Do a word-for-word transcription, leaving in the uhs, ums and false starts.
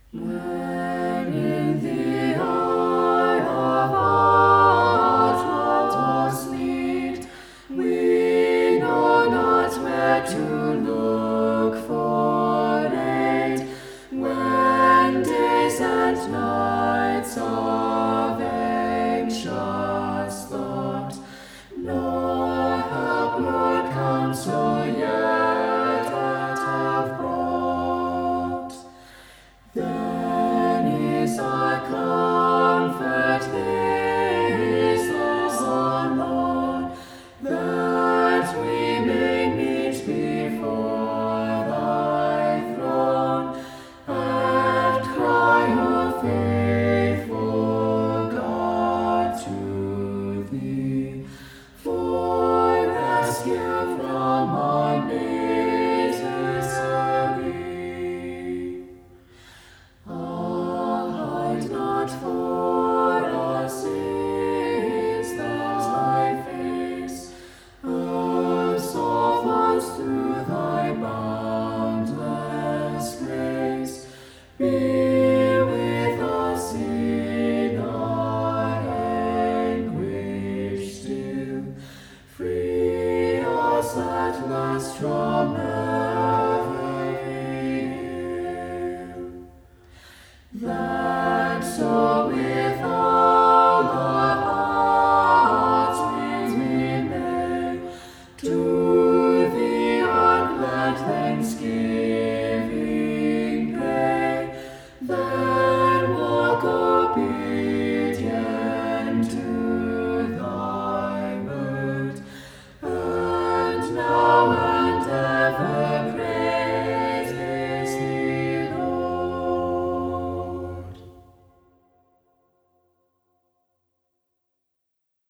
When in the hour of utmost need, we know not where to look for aid, when days and nights of anxious thought, nor help nor counsel yet have brought. Then is our comfort, this our Lord, that we may meet before thy throne, and cry, O faithful God, to thee, for rescue from our misery. Hide not for us sins thy face, absolve us through thy boundless grace. Be with us in our anguish still, free us at last from every ill. That